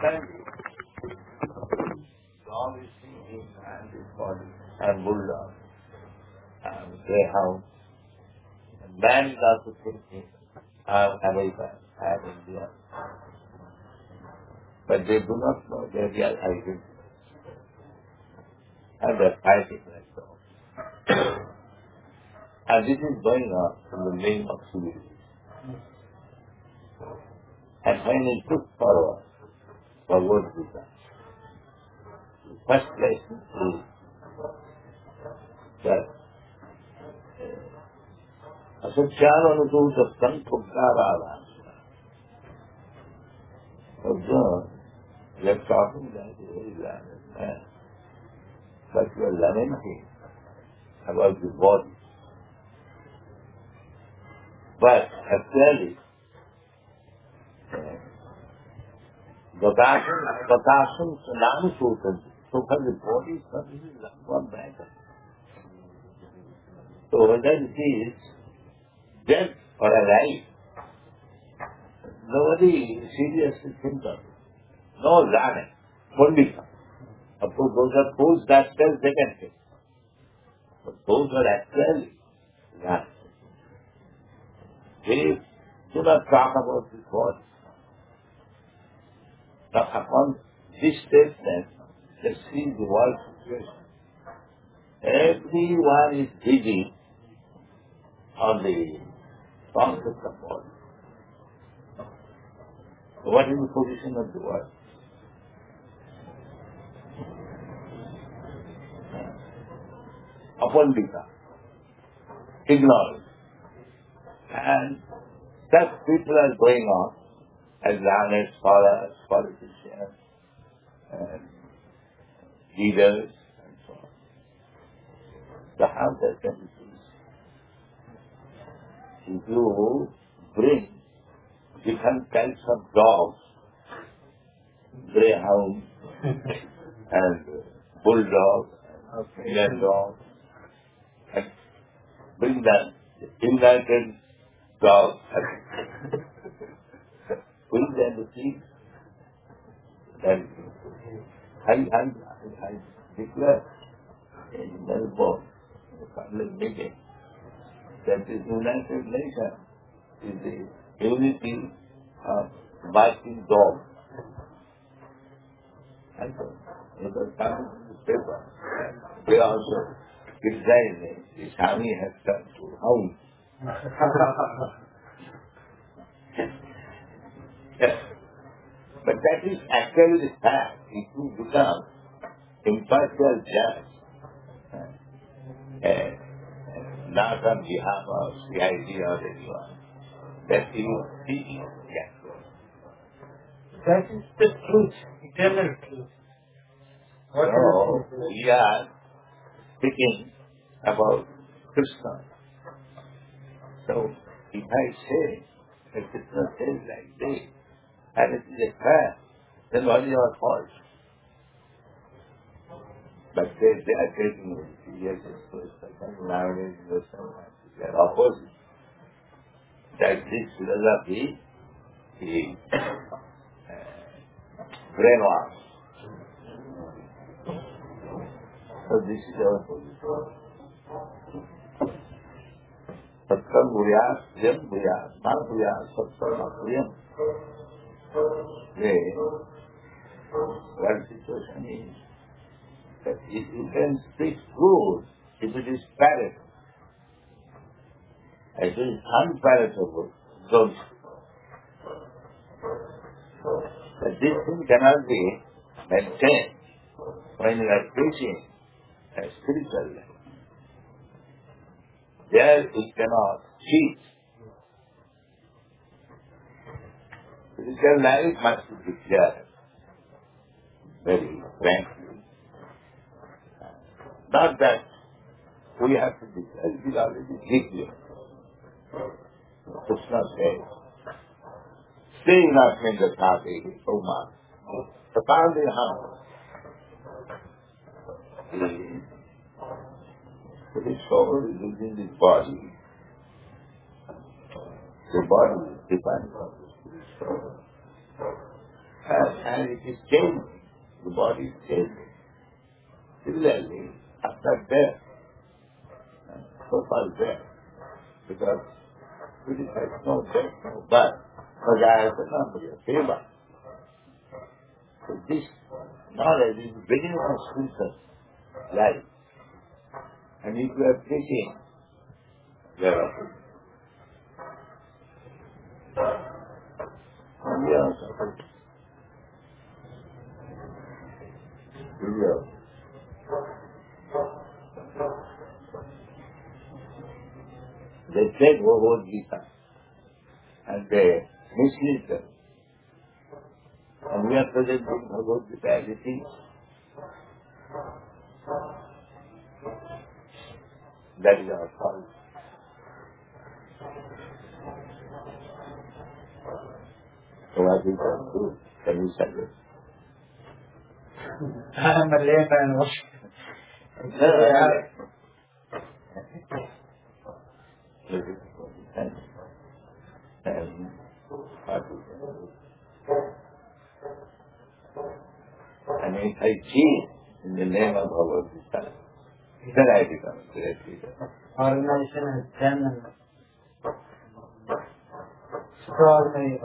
understanding dog is thinking and his body and bulldog and greyhound. And man is also thinking I am America, I am India. But they do not know their real identity. And they are fighting like dogs. And this is going on in the name of civilization. And when it took forward Bhagavad Gita, the first lesson is that Asachyananukuta Sankhubharava. Observe, we are talking like a very learned man, but we are lamenting about the body. But actually, Vatasam Sanam Sutan, so far the body is not even one matter. So whether it is death or alive, nobody seriously thinks of it. No learning, Pandita. Of course, those are fools themselves, they can think. But those are actually learning. They do not talk about this body. Now, upon this statement, let's see the world situation. Everyone is busy on the concept of body. So what is the position of the world? Apandita, ignorance. And such people are going on as learned scholars, politicians, and leaders, and so on. So how that can be used? If you bring different kinds of dogs, greyhound, and bulldog, and Indian dog, and bring them united dogs, bring them to see, then I declare in Melbourne, in the public meeting, that the United Nations is the unity of barking dogs. And so, it was coming in the paper. They also criticize the Swami has come to hound. Yes. But that is actually the fact. If you become impartial judge, not on behalf of CID or anyone, that you see, yes. That is the truth, eternal truth. So, we are speaking about Krishna. So, if I say that Krishna says like this, and it is a fact, then what is your fault? But they are taking it seriously. Nowadays, they are opposite. That this philosophy is brainwash. So this is our position. Satsam Bhuyas, Priyam Bhuyas, Ma Bhuyas, Satsam Ma Priyam. What situation is that if you can speak truth, if it is palatable, if it is unpalatable, don't. But this thing cannot be maintained when you are preaching a spiritual life. There we cannot cheat. Spiritual life must be declared very frankly. Not that we have to declare, it is already declared. Krishna says, stay not in the Tati, O man. The Tati Ham. The soul is within the body. The body is defined by the spirit soul. And it is changing. The body is changing. Similarly, after death, so far death, because Buddhist has no death, no birth, no jayasana, no seva. So this knowledge is the beginning of spiritual life. And if you are preaching, thereafter, we are supposed to do. They take Bhagavad Gita and they mislead them. And we are presenting Bhagavad Gita as it is. That is our fault. So what we can do? Can you suggest? I am a layman. And if I cheat in the name of Bhagavad Gita, then I become a great leader. Organization has done extraordinary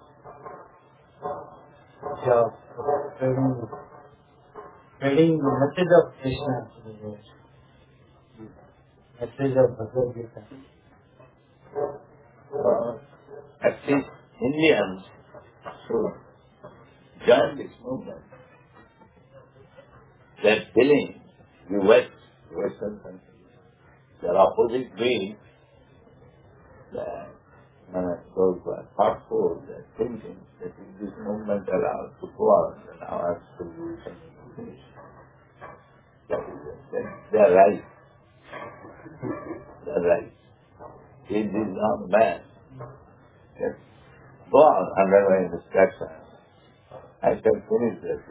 job of spreading the message of Krishna to the world. Message of Bhagavad Gita. At least Indians should join this movement. They are telling the Western countries, their opposite wing, that those who are thoughtful, they are thinking that if this movement allows to go on, then our solution is finished. They are right. They are right. If this is not man, yes, go on under my instruction. I shall finish this.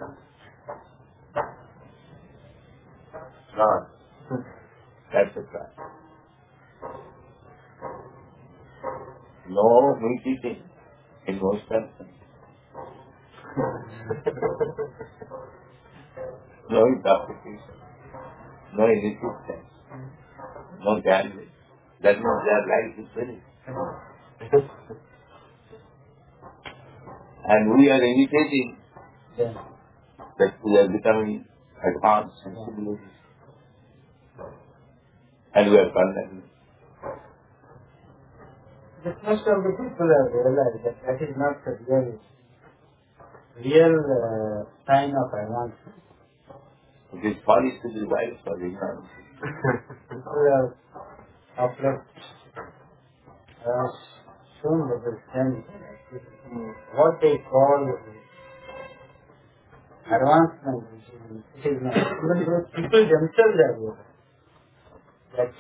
Not. That's the fact. No meat eating in most countries. No intoxication. No resistance. No gambling. That means their life is finished. And we are imitating that we are becoming advanced in civilization. And we are condemned. But most of the people have realized that that is not the real sign of advancement. It is folly to be wise for ignorance. People have shown that the sense what they call advancement, which is not. Even those people themselves are aware that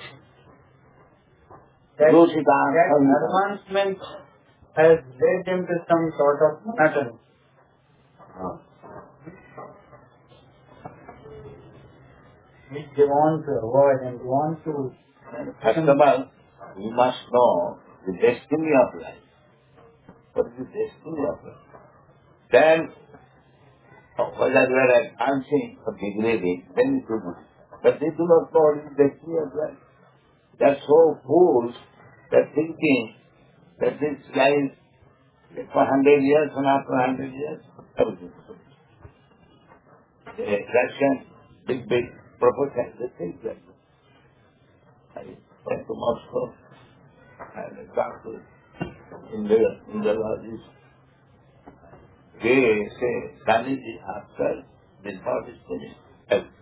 advancement has led them to some sort of monotony. Which they want to avoid and they want to... First of all, we must know the destiny of life. What is the destiny of life? Then, whether we are advancing or degrading, then it will be. But they do not know what is the destiny of life. They are so fools that thinking that this life is for 100 years and after 100 years, everything is finished. The Russian big prophets, they think like that. I went to Moscow and talked to Indologist. They say, Swamiji, after this thought is finished, everything.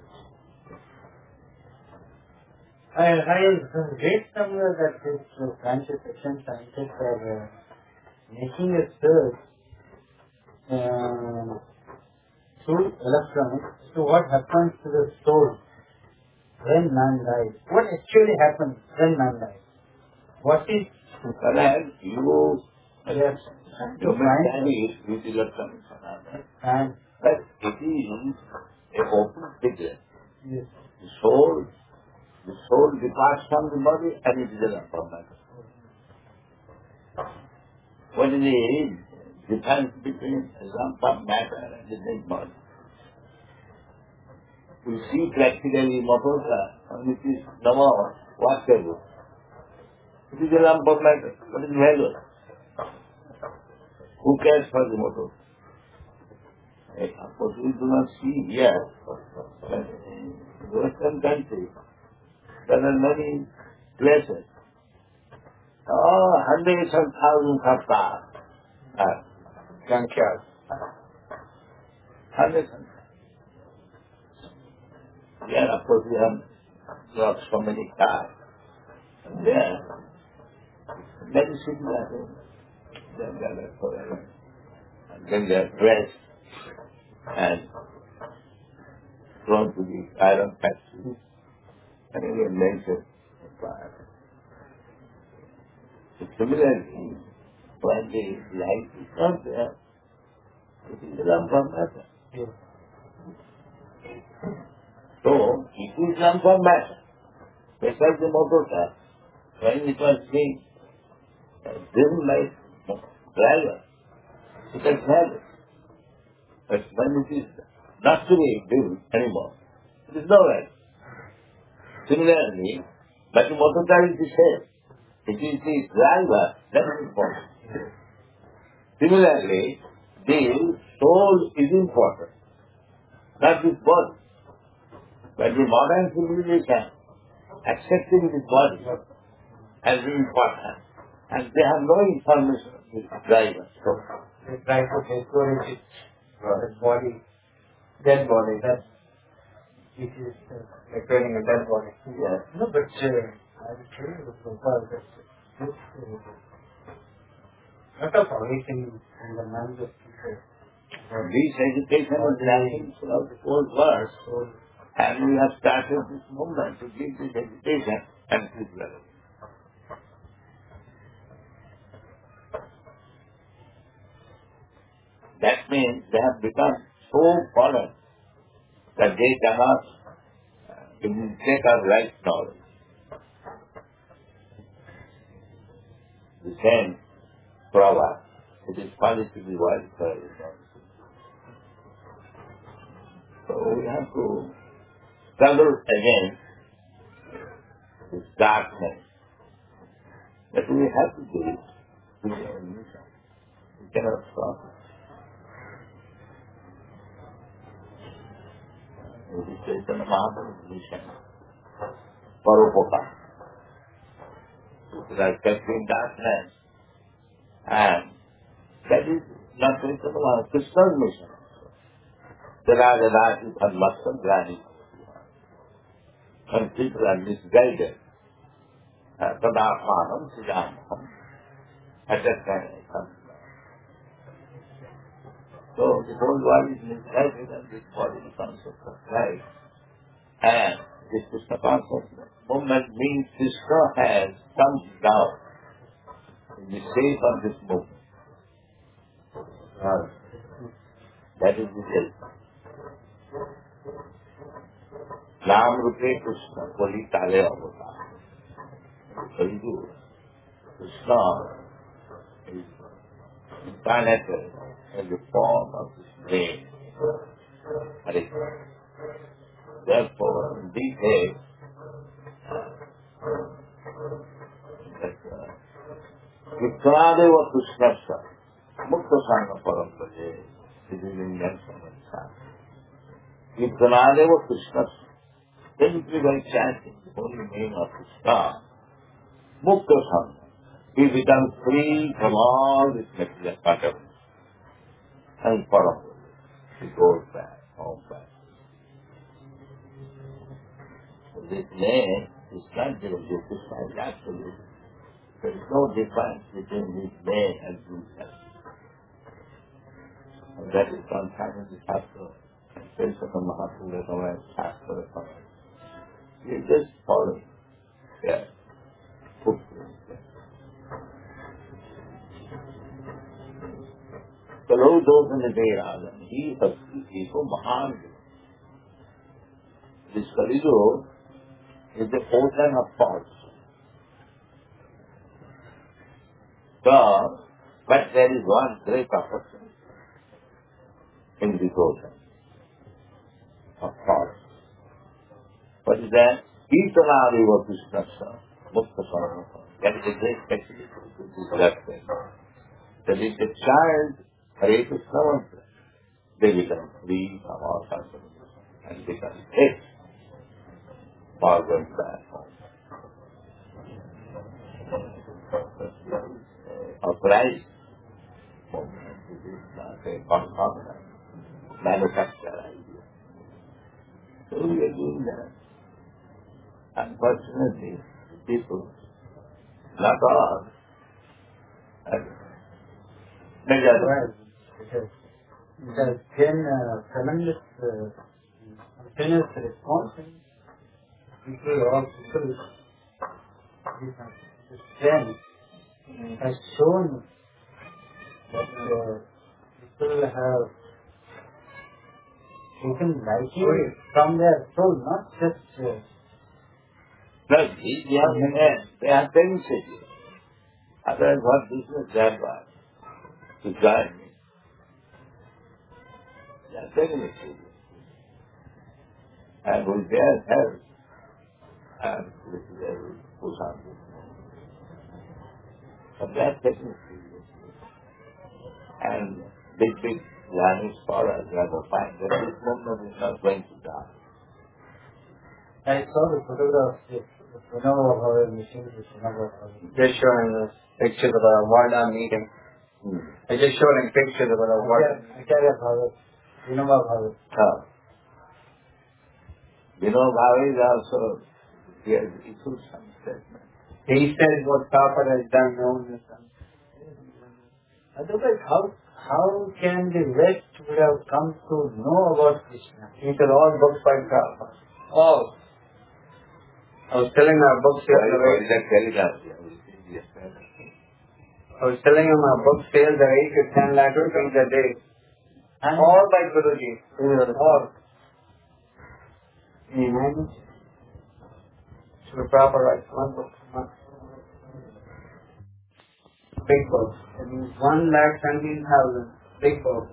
I read somewhere that this scientists, Russian scientists are making a search through electronics to what happens to the soul when man dies. What actually happens when man dies? What is... Perhaps you to find it with electronics and but it is a open figure. yes. The soul departs from the body and it is an impermanent. What is the difference between a lump of matter and a dead body. We see practically motor car, which is Namo, what can do? It is a lump of matter. What is value? Who cares for the motor? Of course, we do not see here, but in Western countries, there are many places. Hundreds of thousands of cars are junkyards. Hundreds of There, of course, we have got so many cars. And there, many cities are there. They are gathered forever. And then they are dressed and thrown to the iron factory. And again, melted in fire. So similarly, when the light is not there, it is a lump of matter. Yes. So, it is lump of matter. Just like the motor car, when it was being driven by driver, it has value. But when it is not to be driven anymore, it is no value. Similarly, but the motor car is the same. It is the driver that is important. Similarly, the soul is important, not this body. But the modern civilization accepting this body as important, and they have no information of the driver. So They try to decorate it, the body, dead body, that it is decorating a dead body. yes, No, but I will tell you the profile that this lot of awakening and the minds of people. this education is lacking throughout the whole world. So, And we have started this movement to give this education and people. That means they have become so modern that they cannot take our right knowledge. The same proverb, it is folly to be wise for everyone. So we have to struggle against this darkness. But we have to do it with our mission. We cannot stop it. It is Chaitanya Mahaprabhu's mission. Parupaka. People are kept in darkness. And that is not Chaitanya Mahaprabhu's Krishna's mission. Radha Dhanmasam Grani. When people are misguided, Tadaphanam Siddhamam, at that time it comes back. So the whole world is misguided and this body becomes a surprise. And this Krishna consciousness movement means Krishna has come down in the shape of this movement. That is the help. नाम रूपे कृष्ण बोली काले अवतार Krishna is incarnated in the form of this brain. Therefore, in these days, Vikrmadeva Krishnasya Mukta Sangha Parampare is an invention of science. Vikrmadeva Krishnasya, simply by chanting the holy name of Krishna, Mukta Sangha, he becomes free from all this material patterns and Parampare. He goes back, home back. So this name is not given to Krishna, is absolute. There is no difference between his name and himself. And that is contained in the Shastra. Chaitanya Mahaprabhu Gavaya Shastra. You just follow it. Yeah. Footprints. Kalo dosana Deyadan. He is so Mahan. This Kalido is the ocean of faults. The But there is one great opportunity in devotion of thought. What is that? Kirtana Deva Krishna Mukta Sarvata. That is a great facility to do that thing. That if the child Hare Krishna mantra, they become free from all suffering and become fit for going back home. Of Christ movement, it is not a concomitant, manufactured idea. So we are doing that. Unfortunately, people, not all, and majority. Well, it has been a tremendous continuous response. This trend has shown that people have taken liking from their soul, not just No, they are benefited. Otherwise, what business they have got to join me? They are benefited. And with their help, and with their push on this. But they are benefited. And big learning scholars have to find that this movement is not going to die. I saw the photograph of Vinova Bhave machine with Vinova Bhave. Just showing us pictures of a Varda meeting. I just showing pictures of a Varda. Acharya Bhave, Vinova Bhave. Vinova Bhave is also, he has issued some statement. He said what Prabhupada has done, no one has done. Otherwise, how can the West would have come to know about Krishna? These are all books by Prabhupada. All. I was telling my book sales What is that telegram? I was telling him my book sales are 8 to 10 lakh rupees a day. And All by Guruji. All. Can you imagine? So Prabhupada writes one book a month. Big book. It means 1,17,000. Big book.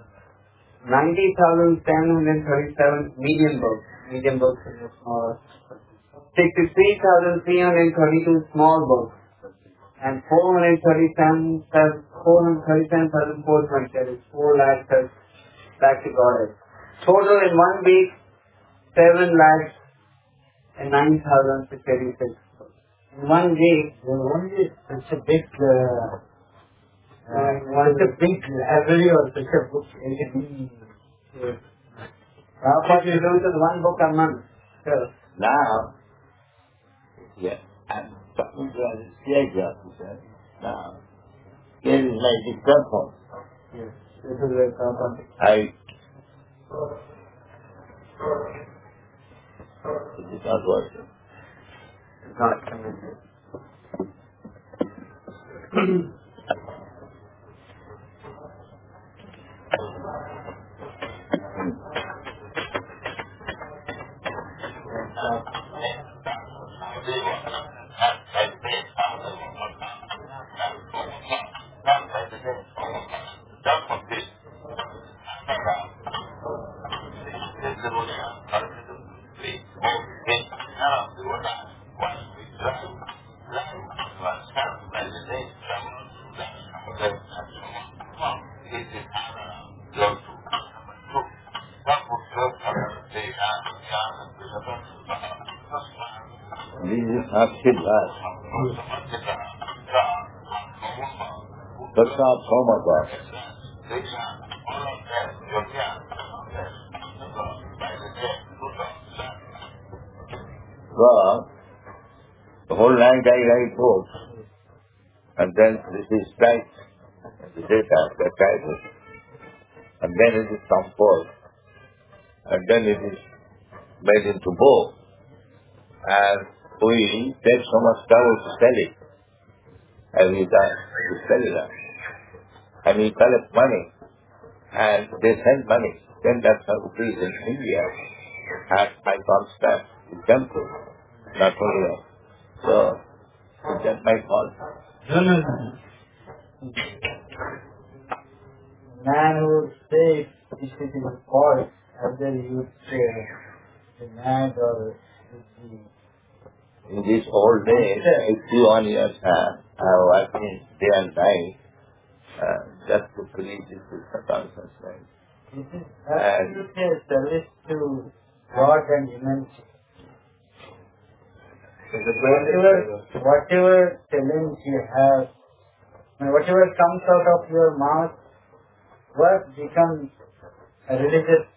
90,737 medium books. Medium books are small. 63,332 small books. And 437,427, 4 lakhs back to Goddess. Total in 1 week, 7 lakhs and 9,686. In 1 week, only such a big library or such a book. Prabhupada releases 1 book a month. Sure. Now, yeah, I'm talking to a CI officer now. Here is my dictaphone. Yes, this is where Prabhupada. It is not working. It's not coming. This is not Siddha. That's not Somaka. Well, the whole night I write books, and then this is typed, the data, the title, and then it is composed, and then it is made into book, and we take so much trouble to sell it, every time we sell it up, and we collect money, and they send money, 10 lakhs of rupees in India, at my contract in temple, not only that. So, is that my fault? No. Man who says this is his fault, either you would say the mad or In this old days, 81 years I was working day and night just to please this Krishna consciousness. this is absolutely a service to God and humanity. Whatever talent you have, and whatever comes out of your mouth, what becomes a religious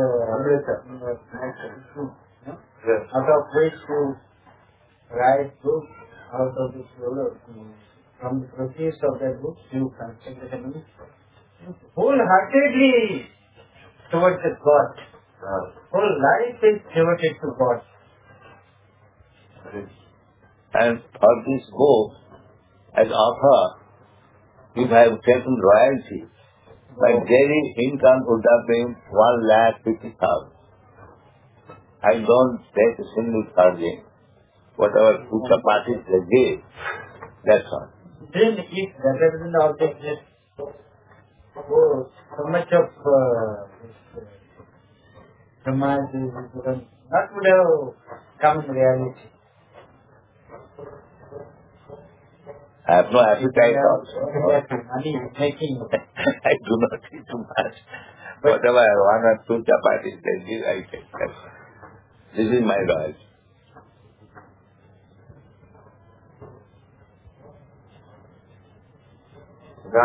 action, out of which you write books, out of this from the proceeds of that book you construct the ministry. Wholeheartedly towards the God. Whole life is devoted to God. And for this book, as author, if I have taken royalty, my daily income would have been 1,50,000. I don't take a single charging. Whatever puja parties they give, that's all. Then if that is the object, so much of Samaj is not would have come in reality. I have no appetite also. Money making. I do not eat too much. Whatever one or two chapatis they give, I take that. This is my royalty. But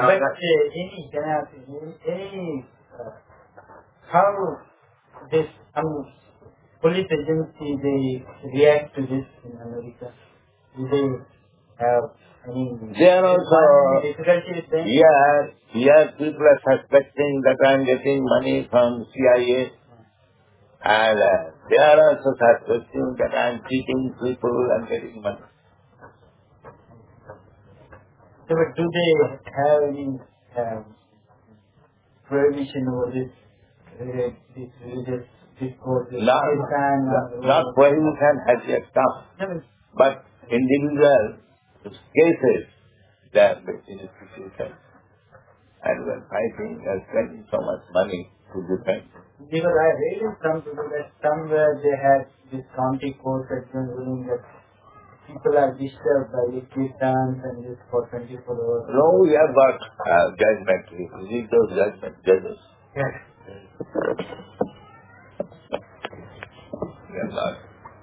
how this police agency they react to this in America? Do they have any They are also difficulty with them? Here people are suspecting that I am getting money from CIA, and they are also suspecting that I am cheating people and getting money. So, but do they have any prohibition over this religious discourse? Not prohibition has yet come, but individual cases they are in institutions, and when fighting, they are spending so much money to defend. Because I read in some people that somewhere they had this county court that was ruling that people are disturbed by the kirtans and this for 24 hours. No, we have got judgment. We read those judgment judges. Yes. We have got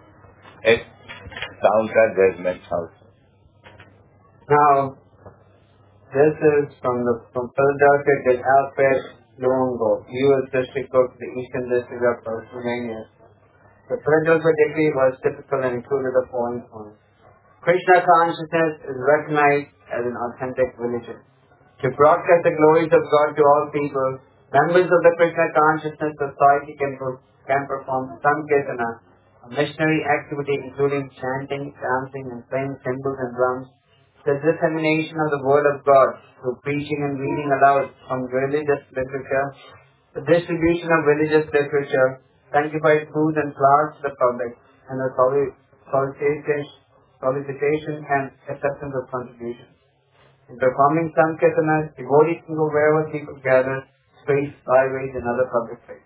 counter judgment also. Now, this is from Philadelphia to Alfred Luongo, U.S. District of the Eastern District of Pennsylvania. The Philadelphia decree was typical and included the following points. Krishna consciousness is recognized as an authentic religion. To broadcast the glories of God to all people, members of the Krishna Consciousness Society can perform Sankirtana, a missionary activity including chanting, dancing, and playing cymbals and drums, the dissemination of the Word of God through preaching and reading aloud from religious literature, the distribution of religious literature, sanctified food and flowers to the public, and the solicitation and acceptance of contributions. In performing Sankirtanas, devotees can go wherever people gather, streets, byways, and other public places.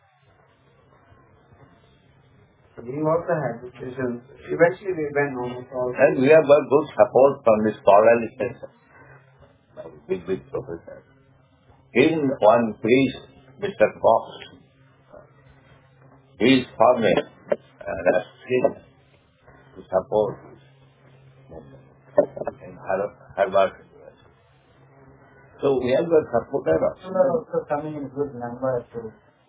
So we also had decisions. Eventually we went almost all. And we have got good support from the scholarly section. Big professors. Even one priest, Mr. Fox, he is foreign and has seen to support in Harvard University. So we have got supported also. People are also coming in good number to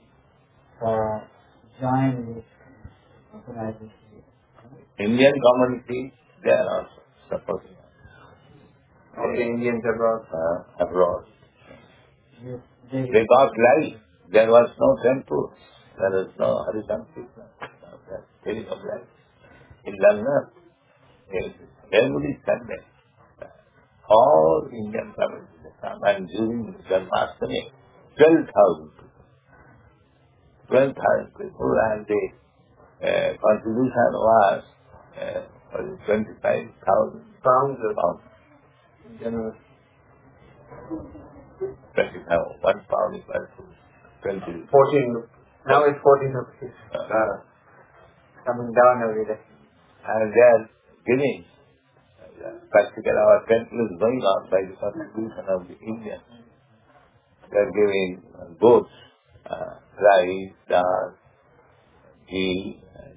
join this organization. Indian community, they are also supporting All the Indians abroad. Yes, They got life. There was no temple. There was no Harijan Krishna. Telling of life. In London, every Sunday, all Indian communities come, and during Janmashtami, 12,000 people. 12,000 people, and the contribution was 25,000 pounds. pounds. Generous. now 1 pound is like 20. 14. Now it's 14 rupees. Coming down every day. And they are giving practical, our temple is going on by the contribution of the Indians. They are giving goats, rice, dal, ghee, and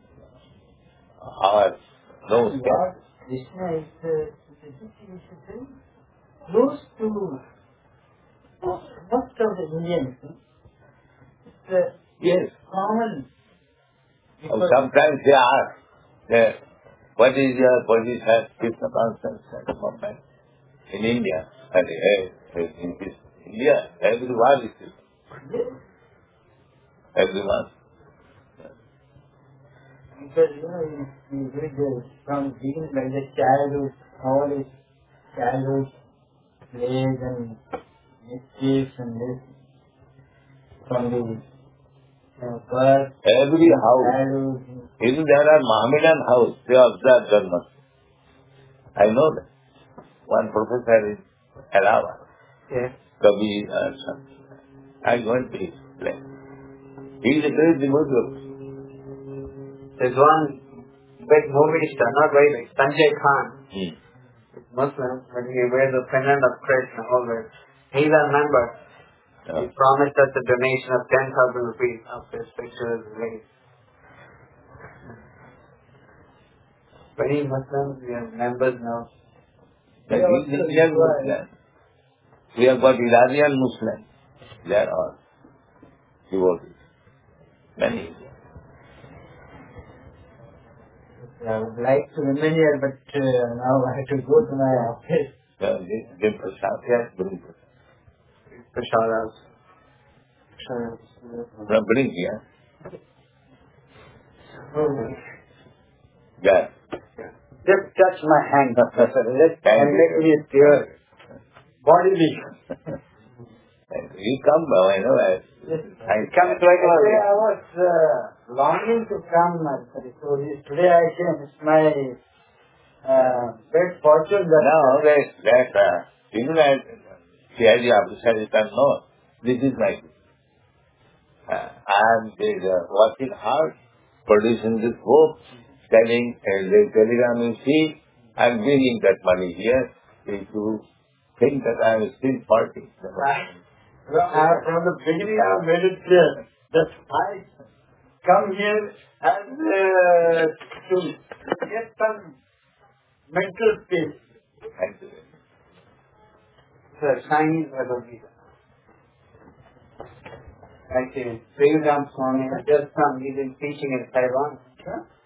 horse, no Lord Krishna is close to most of the Indians. It's yes. common. Sometimes they ask, what is your position, Krishna conscience at the moment in India? And in this India, everyone is Krishna. Everyone. Because you read from being like the childhood, all his childhood plays and mischiefs and this from the birth, Every house, childhood. even there are Mohammedan house, they observe Dharma. I know that. One professor in Allahabad, Yes. Kabir or something. I went to his place. He is a great devotee. There's one big movie star, not very big, Sanjay Khan. He's Muslim, but he wears a pendant of Krishna always. He's a member. He promised us a donation of 10,000 rupees after his picture is released. Many Muslims, we have members now. That is Indian Muslim. We have got Iranian Muslim. They are all devotees. Many. I would like to remain here, but now I have to go to my office. Give prasad. Yes, bring prasad. Prashadas. No, bring here. Okay. Yeah. Just touch my hand, and make me tear. Bodily. You come, I know. I Come regularly. I was longing to come. So today I came. It's my great fortune that. No, even that CID officer is no. This is my. I am working hard, producing this book, selling the telegram you see. I am bringing that money here. If you think that I am still partying. From the beginning I have made it clear that I come here and to get some mental peace. Thank you. Sir, Chinese Bhagavad Gita. Actually, Sriram Swami has just come. He's been teaching in Taiwan. Huh?